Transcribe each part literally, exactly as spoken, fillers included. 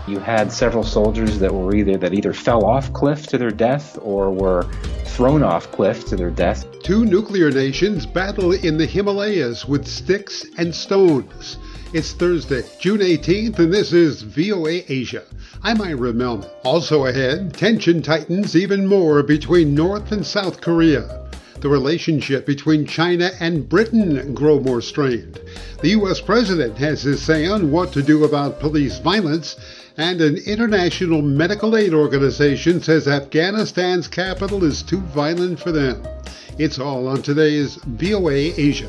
You had several soldiers that were either that either fell off cliff to their death or were thrown off cliff to their death. Two nuclear nations battle in the Himalayas with sticks and stones. It's Thursday, June eighteenth, and this is V O A Asia. I'm Ira Melman. Also ahead, tension tightens even more between North and South Korea. The relationship between China and Britain grow more strained. The U S president has his say on what to do about police violence, and an international medical aid organization says Afghanistan's capital is too violent for them. It's all on today's V O A Asia.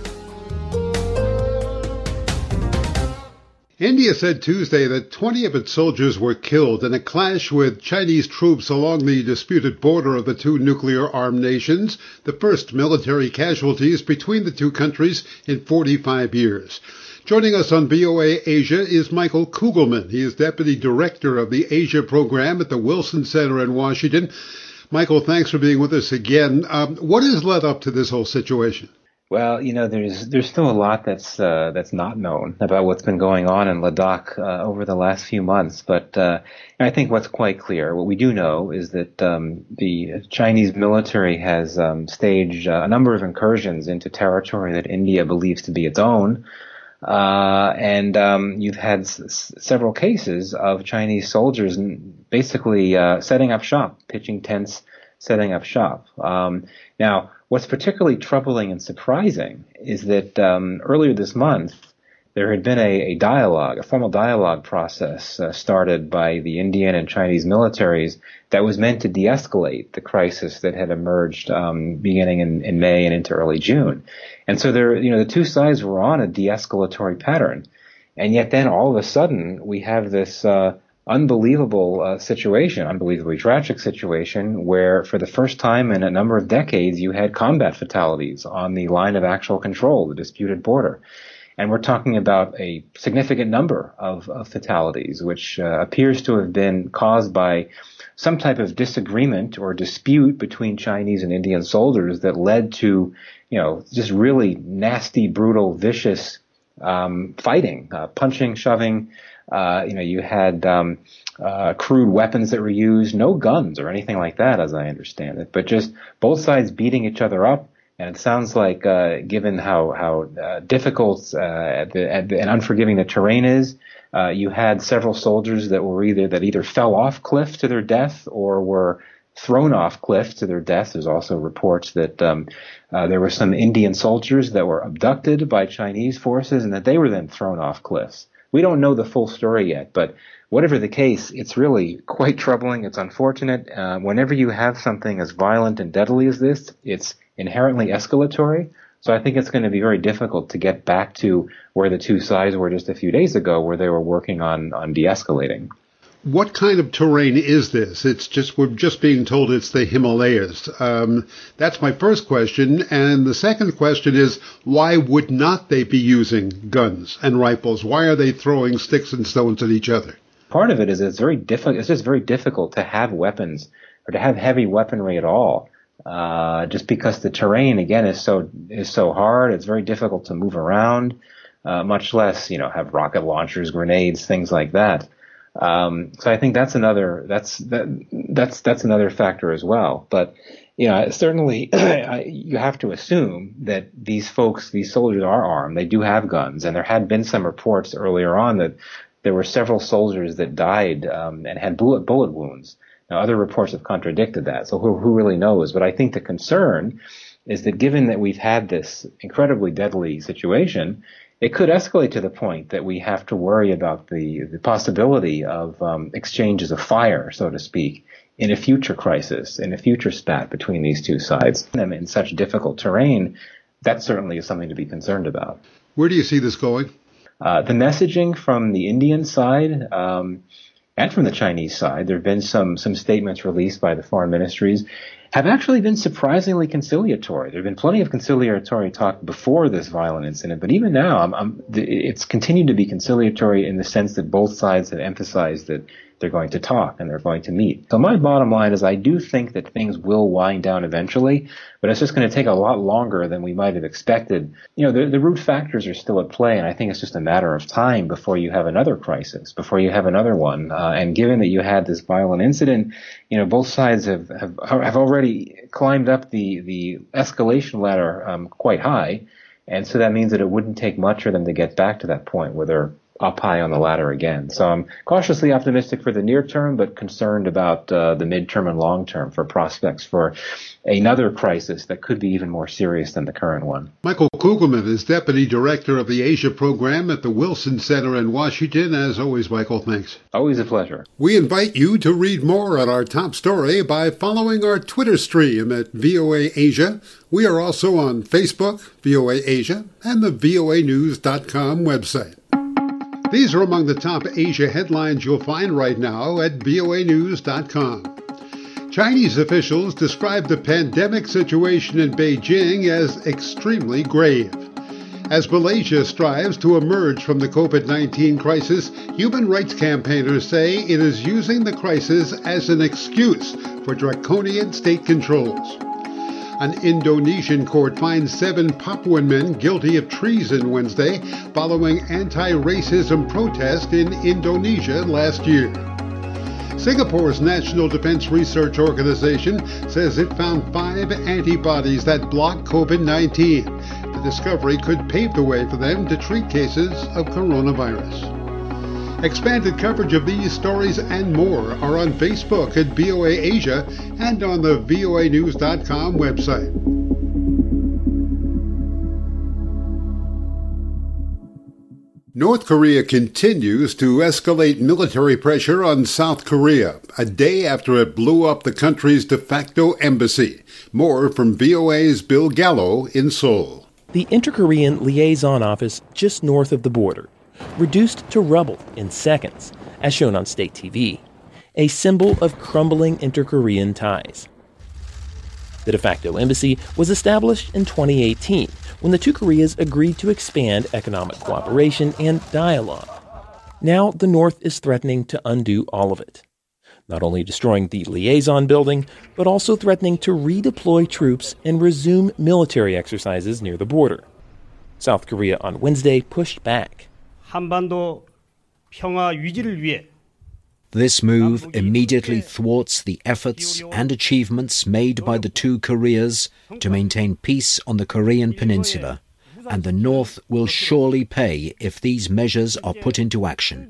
India said Tuesday that twenty of its soldiers were killed in a clash with Chinese troops along the disputed border of the two nuclear-armed nations, the first military casualties between the two countries in forty-five years. Joining us on V O A Asia is Michael Kugelman. He is Deputy Director of the Asia Program at the Wilson Center in Washington. Michael, thanks for being with us again. Um, what has led up to this whole situation? Well, you know, there's there's still a lot that's uh, that's not known about what's been going on in Ladakh uh, over the last few months. But uh, I think what's quite clear, what we do know, is that um, the Chinese military has um, staged uh, a number of incursions into territory that India believes to be its own. Uh, and um, you've had s- several cases of Chinese soldiers basically uh, setting up shop, pitching tents, setting up shop. Um, now, what's particularly troubling and surprising is that um, earlier this month, there had been a, a dialogue, a formal dialogue process uh, started by the Indian and Chinese militaries that was meant to de-escalate the crisis that had emerged um, beginning in, in May and into early June. And so there, you know, the two sides were on a de-escalatory pattern. And yet then all of a sudden we have this uh, unbelievable uh, situation, unbelievably tragic situation, where for the first time in a number of decades you had combat fatalities on the line of actual control, the disputed border. And we're talking about a significant number of, of fatalities, which uh, appears to have been caused by some type of disagreement or dispute between Chinese and Indian soldiers that led to, you know, just really nasty, brutal, vicious um, fighting, uh, punching, shoving. Uh, you know, you had um, uh, crude weapons that were used, no guns or anything like that, as I understand it, but just both sides beating each other up. And it sounds like, uh, given how how uh, difficult uh, at the, at the, and unforgiving the terrain is, uh, you had several soldiers that were either that either fell off cliff to their death or were thrown off cliff to their death. There's also reports that um, uh, there were some Indian soldiers that were abducted by Chinese forces and that they were then thrown off cliffs. We don't know the full story yet, but whatever the case, it's really quite troubling. It's unfortunate. Uh, whenever you have something as violent and deadly as this, it's inherently escalatory. So I think it's going to be very difficult to get back to where the two sides were just a few days ago, where they were working on, on de-escalating. What kind of terrain is this? It's just, we're just being told it's the Himalayas. Um, that's my first question. And the second question is, why would not they be using guns and rifles? Why are they throwing sticks and stones at each other? Part of it is it's very difficult. It's just very difficult to have weapons or to have heavy weaponry at all. Uh, just because the terrain, again, is so, is so hard. It's very difficult to move around, uh, much less, you know, have rocket launchers, grenades, things like that. Um, so I think that's another, that's, that, that's, that's another factor as well. But, you know, certainly you have to assume that these folks, these soldiers are armed. They do have guns. And there had been some reports earlier on that there were several soldiers that died, um, and had bullet, bullet wounds. Now, other reports have contradicted that, so who, who really knows? But I think the concern is that given that we've had this incredibly deadly situation, it could escalate to the point that we have to worry about the, the possibility of um, exchanges of fire, so to speak, in a future crisis, in a future spat between these two sides. And in such difficult terrain, that certainly is something to be concerned about. Where do you see this going? Uh, the messaging from the Indian side um, and from the Chinese side, there have been some some statements released by the foreign ministries, have actually been surprisingly conciliatory. There have been plenty of conciliatory talk before this violent incident, but even now, I'm, I'm, it's continued to be conciliatory in the sense that both sides have emphasized that they're going to talk and they're going to meet. So my bottom line is I do think that things will wind down eventually, but it's just going to take a lot longer than we might have expected. You know, the, the root factors are still at play, and I think it's just a matter of time before you have another crisis, before you have another one. Uh, and given that you had this violent incident, you know, both sides have have, have already climbed up the, the escalation ladder um, quite high, and so that means that it wouldn't take much for them to get back to that point where they're up high on the ladder again. So I'm cautiously optimistic for the near term, but concerned about uh, the midterm and long term for prospects for another crisis that could be even more serious than the current one. Michael Kugelman is Deputy Director of the Asia Program at the Wilson Center in Washington. As always, Michael, thanks. Always a pleasure. We invite you to read more on our top story by following our Twitter stream at V O A Asia. We are also on Facebook, V O A Asia, and the V O A news dot com website. These are among the top Asia headlines you'll find right now at V O A news dot com. Chinese officials describe the pandemic situation in Beijing as extremely grave. As Malaysia strives to emerge from the COVID nineteen crisis, human rights campaigners say it is using the crisis as an excuse for draconian state controls. An Indonesian court finds seven Papuan men guilty of treason Wednesday following anti-racism protest in Indonesia last year. Singapore's National Defense Research Organization says it found five antibodies that block COVID nineteen. The discovery could pave the way for them to treat cases of coronavirus. Expanded coverage of these stories and more are on Facebook at V O A Asia and on the V O A news dot com website. North Korea continues to escalate military pressure on South Korea, a day after it blew up the country's de facto embassy. More from V O A's Bill Gallo in Seoul. The Inter-Korean Liaison Office just north of the border, reduced to rubble in seconds, as shown on state T V, a symbol of crumbling inter-Korean ties. The de facto embassy was established in twenty eighteen, when the two Koreas agreed to expand economic cooperation and dialogue. Now the North is threatening to undo all of it, not only destroying the liaison building, but also threatening to redeploy troops and resume military exercises near the border. South Korea on Wednesday pushed back. 한반도 평화 유지를 위해 This move immediately thwarts the efforts and achievements made by the two Koreas to maintain peace on the Korean peninsula, and the North will surely pay if these measures are put into action.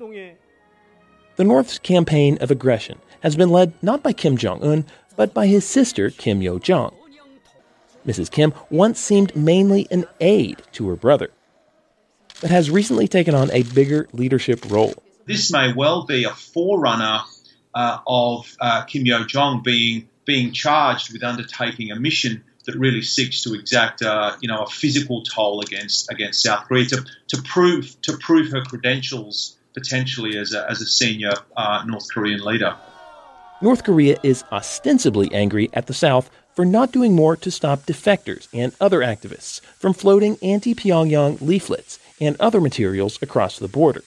The North's campaign of aggression has been led not by Kim Jong-un, but by his sister Kim Yo-jong. Missus Kim once seemed mainly an aide to her brother, but has recently taken on a bigger leadership role. This may well be a forerunner uh, of uh, Kim Yo-jong being being charged with undertaking a mission that really seeks to exact, uh, you know, a physical toll against against South Korea to to prove to prove her credentials potentially as a as a senior uh, North Korean leader. North Korea is ostensibly angry at the South for not doing more to stop defectors and other activists from floating anti-Pyongyang leaflets and other materials across the border.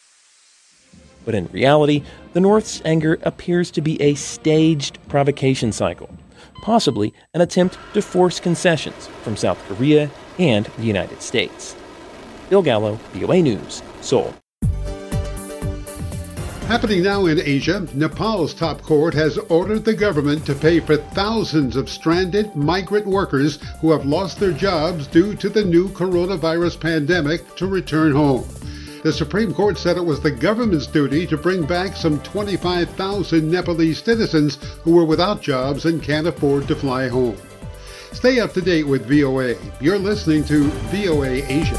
But in reality, the North's anger appears to be a staged provocation cycle, possibly an attempt to force concessions from South Korea and the United States. Bill Gallo, V O A News, Seoul. Happening now in Asia, Nepal's top court has ordered the government to pay for thousands of stranded migrant workers who have lost their jobs due to the new coronavirus pandemic to return home. The Supreme Court said it was the government's duty to bring back some twenty-five thousand Nepalese citizens who were without jobs and can't afford to fly home. Stay up to date with V O A. You're listening to V O A Asia.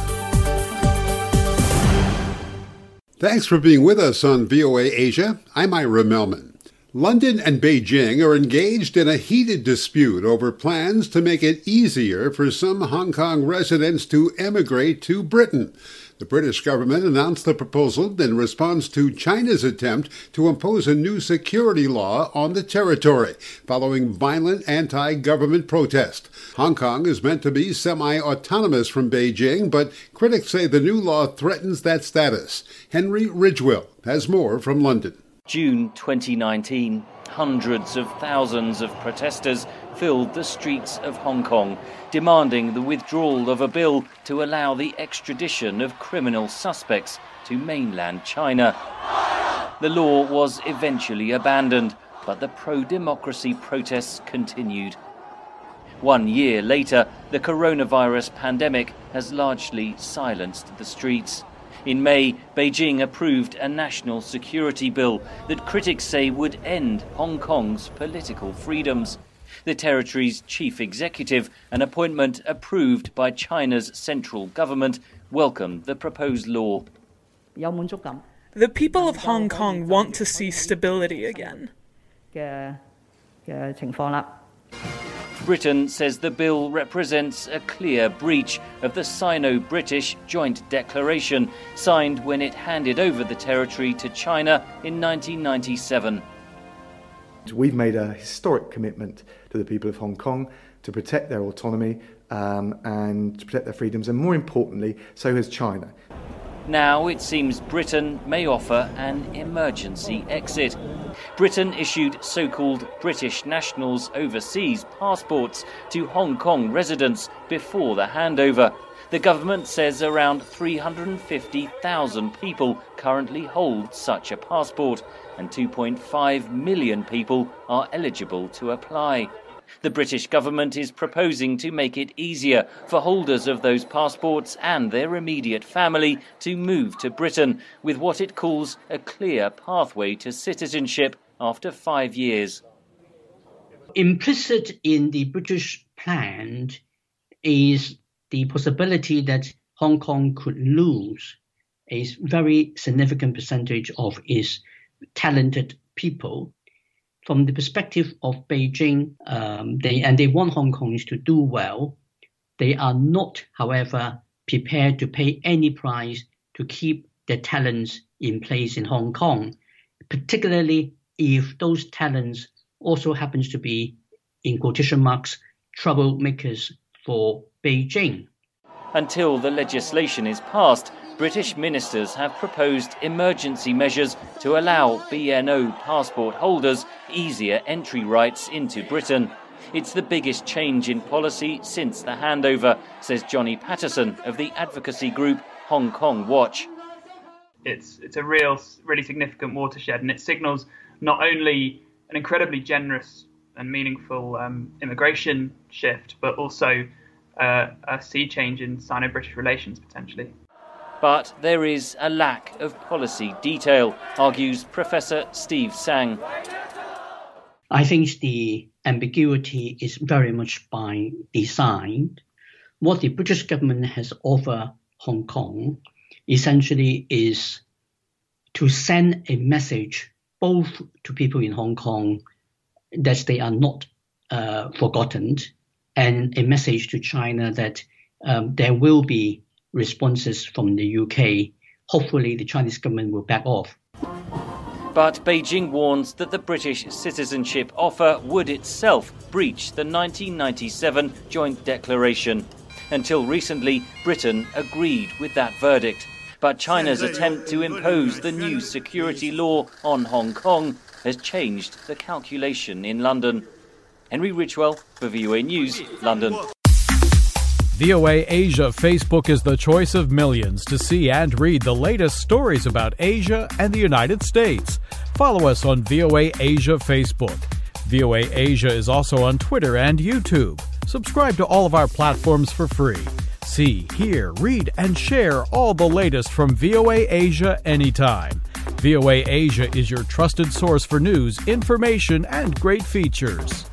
Thanks for being with us on V O A Asia. I'm Ira Melman. London and Beijing are engaged in a heated dispute over plans to make it easier for some Hong Kong residents to emigrate to Britain. The British government announced the proposal in response to China's attempt to impose a new security law on the territory, following violent anti-government protest. Hong Kong is meant to be semi-autonomous from Beijing, but critics say the new law threatens that status. Henry Ridgwell has more from London. June twenty nineteen. Hundreds of thousands of protesters filled the streets of Hong Kong, demanding the withdrawal of a bill to allow the extradition of criminal suspects to mainland China. The law was eventually abandoned, but the pro-democracy protests continued. One year later, the coronavirus pandemic has largely silenced the streets. In May, Beijing approved a national security bill that critics say would end Hong Kong's political freedoms. The territory's chief executive, an appointment approved by China's central government, welcomed the proposed law. The people of Hong Kong want to see stability again. Britain says the bill represents a clear breach of the Sino-British Joint Declaration signed when it handed over the territory to China in nineteen ninety-seven. We've made a historic commitment to the people of Hong Kong to protect their autonomy um, and to protect their freedoms, and more importantly, so has China. Now it seems Britain may offer an emergency exit. Britain issued so-called British nationals' overseas passports to Hong Kong residents before the handover. The government says around three hundred fifty thousand people currently hold such a passport, and two point five million people are eligible to apply. The British government is proposing to make it easier for holders of those passports and their immediate family to move to Britain with what it calls a clear pathway to citizenship after five years. Implicit in the British plan is the possibility that Hong Kong could lose a very significant percentage of its talented people. From the perspective of Beijing, um, they and they want Hong Kongers to do well. They are not, however, prepared to pay any price to keep their talents in place in Hong Kong, particularly if those talents also happens to be, in quotation marks, troublemakers for Beijing. Until the legislation is passed, British ministers have proposed emergency measures to allow B N O passport holders easier entry rights into Britain. It's the biggest change in policy since the handover, says Johnny Patterson of the advocacy group Hong Kong Watch. It's it's a real, really significant watershed, and it signals not only an incredibly generous and meaningful um, immigration shift, but also uh, a sea change in Sino-British relations, potentially. But there is a lack of policy detail, argues Professor Steve Tsang. I think the ambiguity is very much by design. What the British government has offered Hong Kong essentially is to send a message both to people in Hong Kong that they are not uh, forgotten, and a message to China that um, there will be responses from the U K. Hopefully the Chinese government will back off. But Beijing warns that the British citizenship offer would itself breach the nineteen ninety-seven Joint Declaration. Until recently, Britain agreed with that verdict. But China's attempt to impose the new security law on Hong Kong has changed the calculation in London. Henry Ridgewell for V O A News, London. V O A Asia Facebook is the choice of millions to see and read the latest stories about Asia and the United States. Follow us on V O A Asia Facebook. V O A Asia is also on Twitter and YouTube. Subscribe to all of our platforms for free. See, hear, read, and share all the latest from V O A Asia anytime. V O A Asia is your trusted source for news, information, and great features.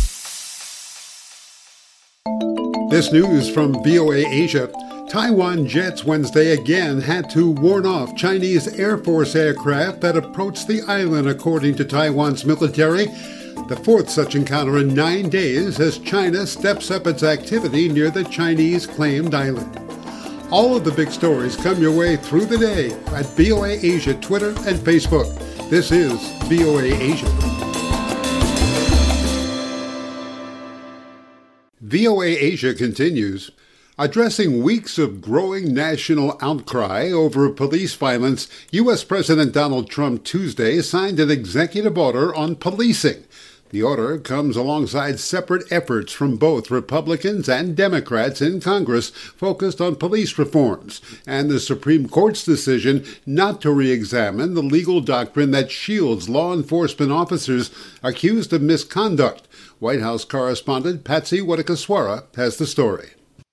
This news from V O A Asia. Taiwan jets Wednesday again had to warn off Chinese Air Force aircraft that approached the island, according to Taiwan's military. The fourth such encounter in nine days as China steps up its activity near the Chinese-claimed island. All of the big stories come your way through the day at V O A Asia Twitter and Facebook. This is V O A Asia. V O A Asia continues. Addressing weeks of growing national outcry over police violence, U S. President Donald Trump Tuesday signed an executive order on policing. The order comes alongside separate efforts from both Republicans and Democrats in Congress focused on police reforms and the Supreme Court's decision not to re-examine the legal doctrine that shields law enforcement officers accused of misconduct. White House correspondent Patsy Widakuswara has the story.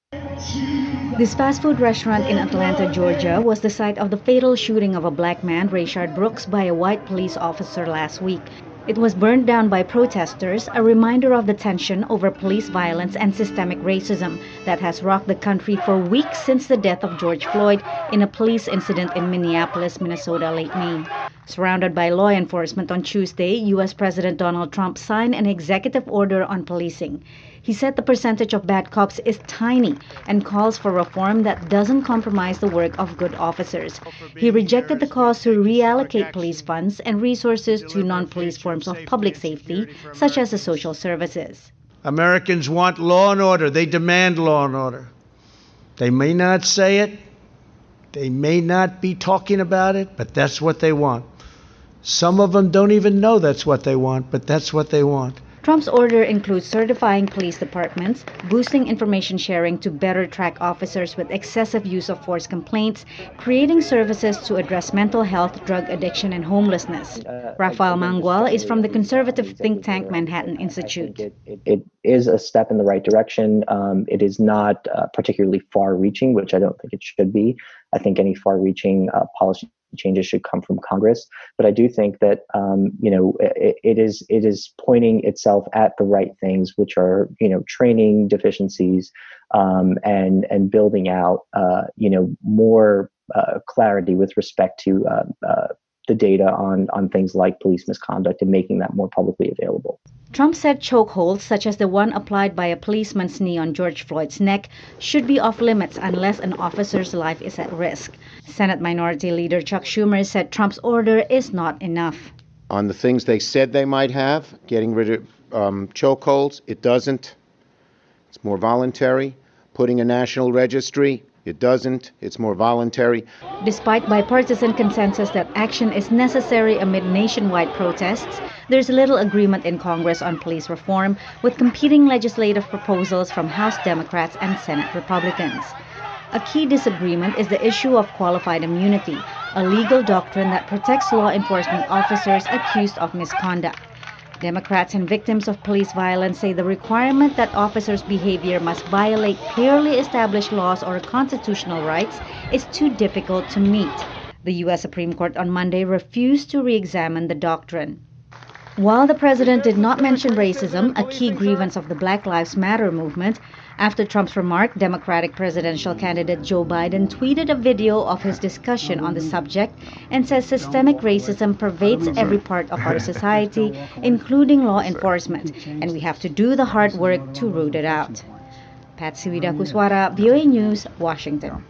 This fast food restaurant in Atlanta, Georgia, was the site of the fatal shooting of a black man, Rayshard Brooks, by a white police officer last week. It was burned down by protesters, a reminder of the tension over police violence and systemic racism that has rocked the country for weeks since the death of George Floyd in a police incident in Minneapolis, Minnesota, late May. Surrounded by law enforcement on Tuesday, U S. President Donald Trump signed an executive order on policing. He said the percentage of bad cops is tiny and calls for reform that doesn't compromise the work of good officers. He rejected the calls to reallocate police funds and resources to non-police forms of public safety, such as the social services. Americans want law and order. They demand law and order. They may not say it. They may not be talking about it, but that's what they want. Some of them don't even know that's what they want, but that's what they want. Trump's order includes certifying police departments, boosting information sharing to better track officers with excessive use of force complaints, creating services to address mental health, drug addiction, and homelessness. Uh, Rafael Mangual is from the conservative think tank Manhattan Institute. It, it, it is a step in the right direction. Um, it is not uh, particularly far-reaching, which I don't think it should be. I think any far-reaching uh, policy changes should come from Congress, but I do think that um, you know it, it is it is pointing itself at the right things, which are you know training deficiencies um, and and building out uh, you know more uh, clarity with respect to uh, uh, the data on on things like police misconduct and making that more publicly available. Trump said chokeholds, such as the one applied by a policeman's knee on George Floyd's neck, should be off limits unless an officer's life is at risk. Senate Minority Leader Chuck Schumer said Trump's order is not enough. On the things they said they might have, getting rid of um, chokeholds, it doesn't. It's more voluntary. Putting a national registry, it doesn't. It's more voluntary. Despite bipartisan consensus that action is necessary amid nationwide protests, there's little agreement in Congress on police reform, with competing legislative proposals from House Democrats and Senate Republicans. A key disagreement is the issue of qualified immunity, a legal doctrine that protects law enforcement officers accused of misconduct. Democrats and victims of police violence say the requirement that officers' behavior must violate clearly established laws or constitutional rights is too difficult to meet. The U S. Supreme Court on Monday refused to re-examine the doctrine. While the president did not mention racism, a key grievance of the Black Lives Matter movement, after Trump's remark, Democratic presidential candidate Joe Biden tweeted a video of his discussion on the subject and says systemic racism pervades every part of our society, including law enforcement, and we have to do the hard work to root it out. Patsy Widakuswara, V O A News, Washington.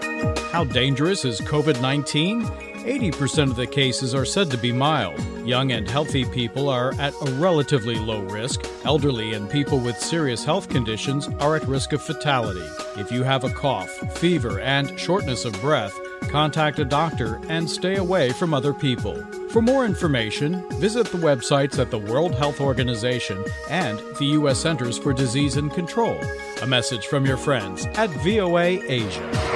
How dangerous is COVID nineteen? eighty percent of the cases are said to be mild. Young and healthy people are at a relatively low risk. Elderly and people with serious health conditions are at risk of fatality. If you have a cough, fever, and shortness of breath, contact a doctor and stay away from other people. For more information, visit the websites at the World Health Organization and the U S Centers for Disease and Control. A message from your friends at V O A Asia.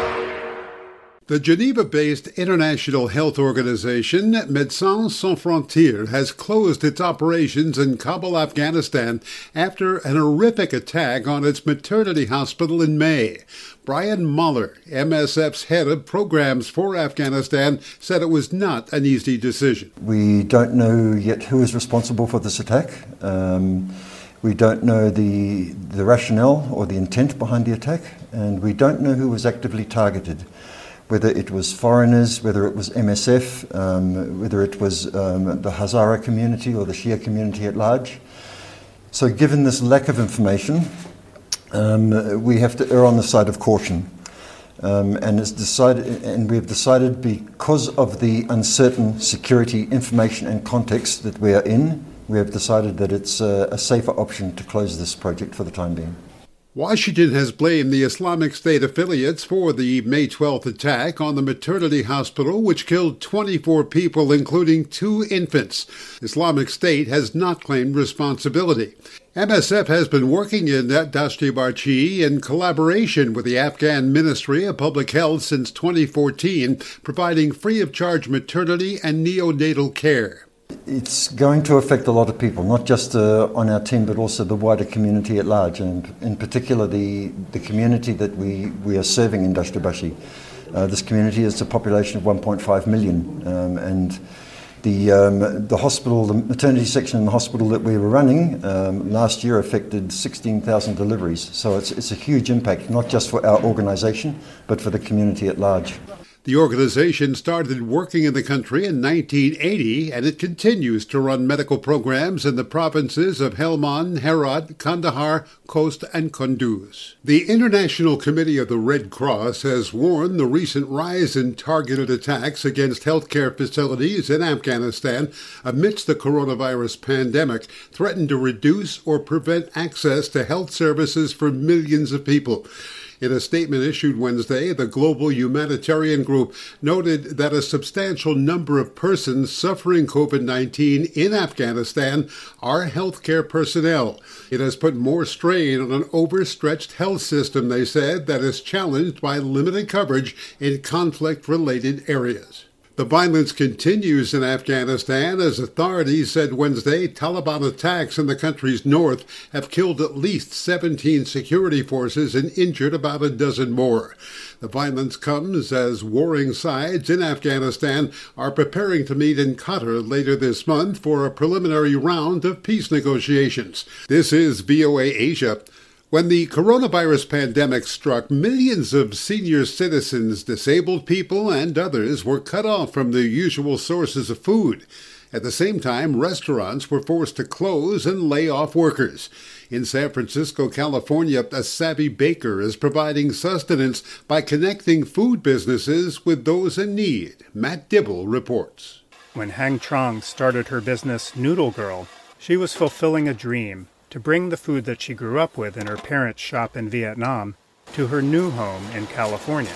The Geneva-based International Health Organization, Médecins Sans Frontières, has closed its operations in Kabul, Afghanistan, after an horrific attack on its maternity hospital in May. Brian Muller, M S F's head of programs for Afghanistan, said it was not an easy decision. We don't know yet who is responsible for this attack. Um, we don't know the, the rationale or the intent behind the attack, and we don't know who was actively targeted. Whether it was foreigners, whether it was M S F, um, whether it was um, the Hazara community or the Shia community at large. So given this lack of information, um, we have to err on the side of caution. Um, and, it's decided, and we've decided, because of the uncertain security information and context that we are in, we have decided that it's a, a safer option to close this project for the time being. Washington has blamed the Islamic State affiliates for the May twelfth attack on the maternity hospital, which killed twenty-four people, including two infants. Islamic State has not claimed responsibility. M S F has been working in Dashti Barchi in collaboration with the Afghan Ministry of Public Health since twenty fourteen, providing free-of-charge maternity and neonatal care. It's going to affect a lot of people, not just uh, on our team, but also the wider community at large, and in particular the, the community that we, we are serving in Dashti Barchi. Uh, this community is a population of one point five million, um, and the um, the hospital, the maternity section in the hospital that we were running um, last year affected sixteen thousand deliveries. So it's, it's a huge impact, not just for our organisation, but for the community at large. The organization started working in the country in nineteen eighty, and it continues to run medical programs in the provinces of Helmand, Herat, Kandahar, Khost, and Kunduz. The International Committee of the Red Cross has warned the recent rise in targeted attacks against healthcare facilities in Afghanistan amidst the coronavirus pandemic threaten to reduce or prevent access to health services for millions of people. In a statement issued Wednesday, the Global Humanitarian Group noted that a substantial number of persons suffering COVID nineteen in Afghanistan are healthcare personnel. It has put more strain on an overstretched health system, they said, that is challenged by limited coverage in conflict-related areas. The violence continues in Afghanistan as authorities said Wednesday Taliban attacks in the country's north have killed at least seventeen security forces and injured about a dozen more. The violence comes as warring sides in Afghanistan are preparing to meet in Qatar later this month for a preliminary round of peace negotiations. This is V O A Asia. When the coronavirus pandemic struck, millions of senior citizens, disabled people, and others were cut off from their usual sources of food. At the same time, restaurants were forced to close and lay off workers. In San Francisco, California, a savvy baker is providing sustenance by connecting food businesses with those in need. Matt Dibble reports. When Hang Trong started her business Noodle Girl, she was fulfilling a dream to bring the food that she grew up with in her parents' shop in Vietnam to her new home in California.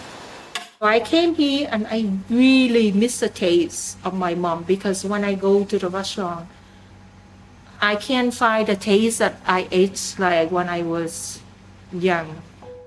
I came here and I really miss the taste of my mom, because when I go to the restaurant, I can't find the taste that I ate like when I was young.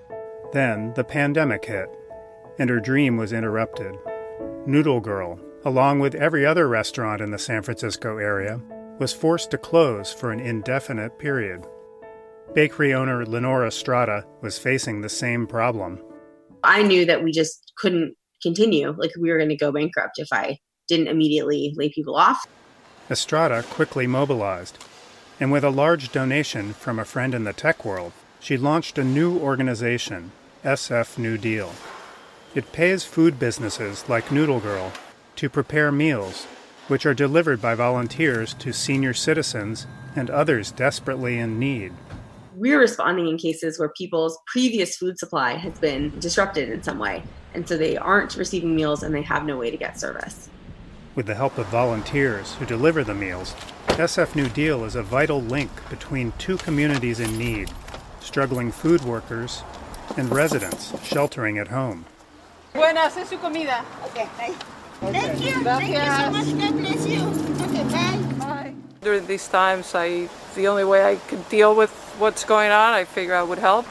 Then the pandemic hit, and her dream was interrupted. Noodle Girl, along with every other restaurant in the San Francisco area, was forced to close for an indefinite period. Bakery owner Lenora Strada was facing the same problem. I knew that we just couldn't continue, like we were going to go bankrupt if I didn't immediately lay people off. Estrada quickly mobilized, and with a large donation from a friend in the tech world, she launched a new organization, S F New Deal. It pays food businesses like Noodle Girl to prepare meals which are delivered by volunteers to senior citizens and others desperately in need. We're responding in cases where people's previous food supply has been disrupted in some way, and so they aren't receiving meals and they have no way to get service. With the help of volunteers who deliver the meals, S F New Deal is a vital link between two communities in need, struggling food workers and residents sheltering at home. Buenas, es su comida. Okay, bye. Thank you. Thank you so much. God bless you. Okay, bye. Bye. During these times, I the only way I could deal with what's going on, I figure I would help.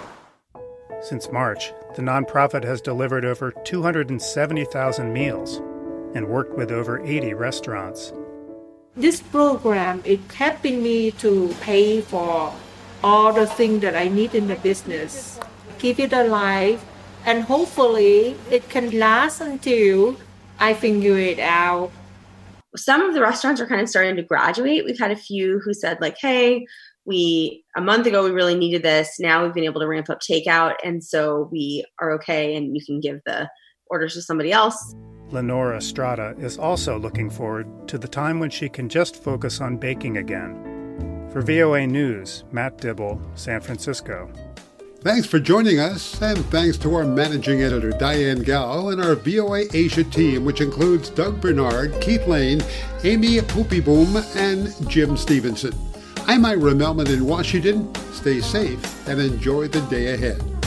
Since March, the nonprofit has delivered over two hundred seventy thousand meals and worked with over eighty restaurants. This program is helping me to pay for all the things that I need in the business, keep it alive, and hopefully it can last until I figure it out. Some of the restaurants are kind of starting to graduate. We've had a few who said like, hey, we a month ago we really needed this. Now we've been able to ramp up takeout, and so we are okay, and you can give the orders to somebody else. Lenora Estrada is also looking forward to the time when she can just focus on baking again. For V O A News, Matt Dibble, San Francisco. Thanks for joining us, and thanks to our managing editor, Diane Gao, and our V O A Asia team, which includes Doug Bernard, Keith Lane, Amy Poopyboom, and Jim Stevenson. I'm Ira Melman in Washington. Stay safe and enjoy the day ahead.